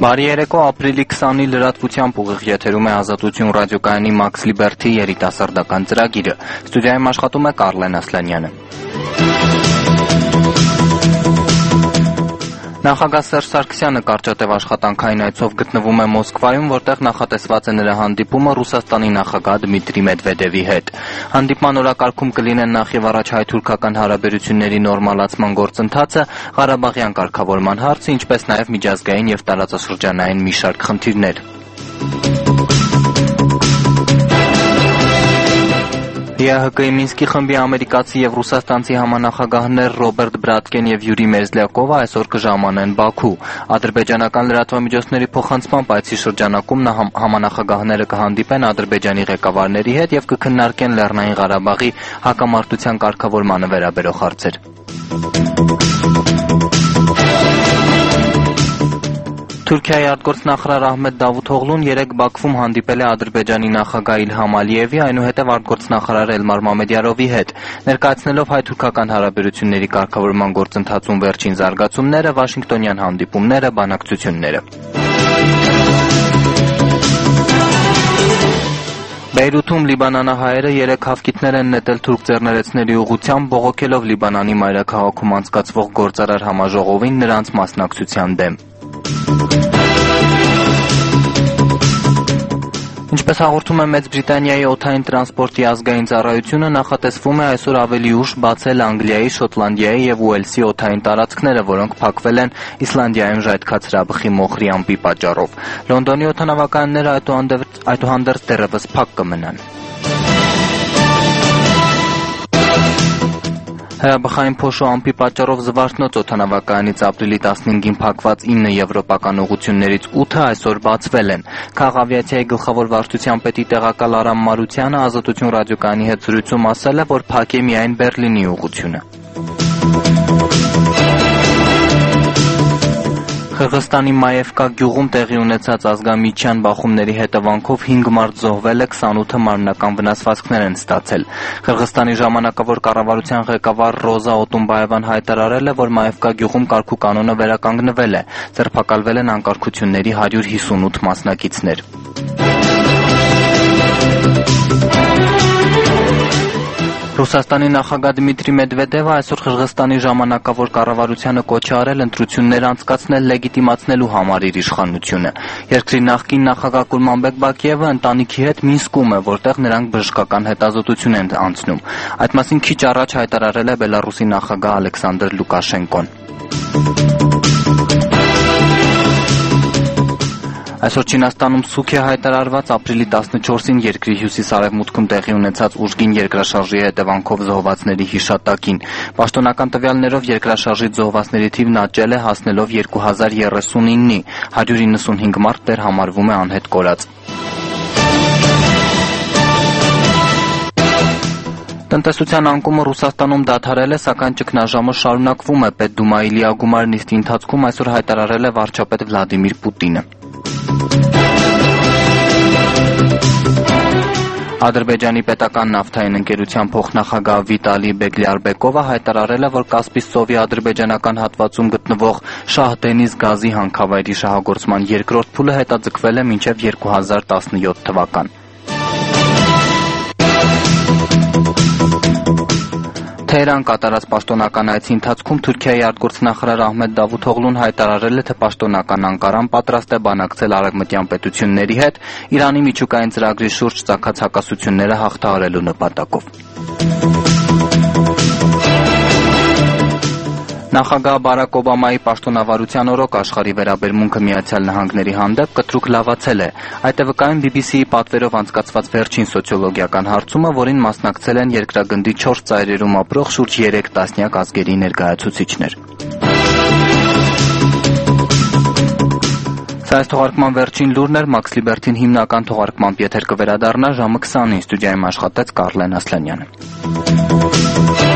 Բարի երեկո, ապրիլի 20-ի լրատվությամբ ուղիղ եթերում է Ազատություն ռադիոկայանի Max Liberty երիտասարդական ծրագիրը։ Ստուդիայում աշխատում է Կարլեն Ասլանյանը։ Նախագահ Սերժ Սարգսյանը կարճատև աշխատանքային այցով գտնվում է Մոսկվայում, որտեղ նախատեսված է նրա հանդիպումը Ռուսաստանի նախագահ Դմիտրի Մեդվեդևի հետ։ Հանդիպման օրակարգում կլինեն նախ եւ առաջ հայ-թուրքական հարաբերությունների նորմալացման գործընթացը, Ղարաբաղյան կարգավորման հարցը, ինչպես նաեւ միջազգային եւ տարածաշրջանային մի շարք խնդիրներ։ ԵԱՀԿ-ի Մինսկի խմբի ամերիկացի եւ ռուսաստանցի համանախագահներ Ռոբերտ Բրատկեն եւ Յուրի Մերզլյակովը այսօր կժամանեն Բաքու։ Ադրբեջանական լրատվամիջոցների փոխանցմամբ այցի շրջանակում համանախագահները կհանդիպեն Ադրբեջանի ղեկավարների հետ եւ կքննարկեն Լեռնային Ղարաբաղի հակամարտության կարգավորմանը վերաբերող հարցեր։ Թուրքիայի արտգործնախարար Ահմեդ Դավութօղլուն երեկ Բաքվում հանդիպել է Ադրբեջանի նախագահ Իլհամ Ալիևի, այնուհետև արտգործնախարար Էլմար Մամեդյարովի հետ, ներկայացնելով հայ-թուրքական հարաբերությունների կարգավորման գործընթացում վերջին զարգացումները, Վաշինգտոնյան հանդիպումները, բանակցությունները։ Բեյրութում լիբանանահայերը երեք հավկիթներ են նետել թուրք ձեռներեցների ուղղությամբ, բողոքելով Լիբանանի մայրաքաղաքում անցկացվող գործարար համաժողովին նրանց մասնակցության դեմ։ Ինչպես հաղորդում է Մեծ Բրիտանիայի օդային տրանսպորտի ազգային ծառայությունը, նախատեսվում է այսօր ավելի ուշ բացել Անգլիայի, Շոտլանդիայի եւ Ուելսի օդային տարածքները, որոնք փակվել են Իսլանդիայում ժայթքած հրաբխի մոխրի ամպի պատճառով։ Լոնդոնի օդանավակայանները այդուհանդերձ դեռևս փակ կմնան։ Հրաբխային փոշու ամպի պատճառով Զվարթնոց օդանավակայանից ապրիլի 15-ին փակված 9 եվրոպական ուղղություններից 8-ը այսօր բացվել են։ Քաղաքավիացիայի գլխավոր վարչության պետի տեղակալ Արամ Մարությանը Ազատություն ռադիոկայանի հետ զրույցում ասել է, որ փակ է միայն Բերլինի ուղղությունը։ Қырғызստանի Մայևկա գյուղում տեղի ունեցած ազգամիջյան բախումների հետևանքով 5 մարդ զոհվել է, 28-ը մարմնական վնասվածքներ են ստացել։ Қырғызստանի ժամանակավոր կառավարության ղեկավար Ռոզա Օտունբաևան հայտարարել է, որ Մայևկա գյուղում կարգու կանոնը վերականգնվել է, ձերբակալվել են անկարգությունների 158 մասնակիցներ։ Ռուսաստանի նախագահ Դմիտրի Մեդվեդևը այսօր Қырғызստանի ժամանակավոր կառավարությանը կոչ է արել ընտրություններ անցկացնել լեգիտիմացնելու համար իր իշխանությունը։ Երկրի նախկին նախագահ Կուրմանբեկ Բակիևը ընտանիքի հետ Մինսկում է, որտեղ նրանք բժշկական հետազոտություն են անցնում։ Այդ մասին քիչ առաջ հայտարարել է Բելարուսի նախագահ Ալեքսանդր Լուկաշենկոն։ Այսօր Չինաստանում սուք է հայտարարված ապրիլի 14-ին երկրի հյուսիս-արևմուտքում տեղի ունեցած ուժգին երկրաշարժի հետևանքով զոհվածների հիշատակին։ Պաշտոնական տվյալներով երկրաշարժից զոհվածների թիվն աճել է, հասնելով 2039-ի, 195 մարդ դեռ համարվում է անհետ կորած։ Տնտեսության անկումը Ռուսաստանում դադարել է, սակայն ճգնաժամը շարունակվում է, Պետդումայի լիագումար նիստի ընթացքում այսօր հայտարարել է վարչապետ Վլադիմիր Պուտինը։ Ադրբեջանի պետական նավթային ընկերության փոխնախագահ Վիտալի Բեգլիարբեկովը հայտարարել է, որ Կասպից ծովի ադրբեջանական հատվածում գտնվող Շահ Դենիզ գազի հանքավայրի շահագործման երկրորդ փուլը հետաձգվել է մինչև 2017 թվական։ Թեհրան կատարած պաշտոնական այցի ընթացքում Թուրքիայի արտգործնախարար Ահմեդ Դավութօղլուն հայտարարել է, թե պաշտոնական Անկարան պատրաստ է բանակցել արևմտյան պետությունների հետ Իրանի միջուկային ծրագրի շուրջ ծագած հակասությունները հաղթահարելու նպատակով։ Նախագահ Բարակ Օբամայի պաշտոնավարության օրոք աշխարհի վերաբերմունքը Միացյալ Նահանգների հանդեպ կտրուկ լավացել է։ Այդ է վկայում BBC-ի պատվերով անցկացված վերջին սոցիոլոգիական հարցումը, որին մասնակցել են երկրագնդի 4 ծայրերում ապրող շուրջ 3 տասնյակ ազգերի ներկայացուցիչներ։ Սա այս թողարկման վերջին լուրն էր, Max Liberty-ին հիմնական թողարկմամբ եթեր կվերադառնա ժամը 20-ին, ստուդիայում աշխատեց Կարլեն Ասլանյանը։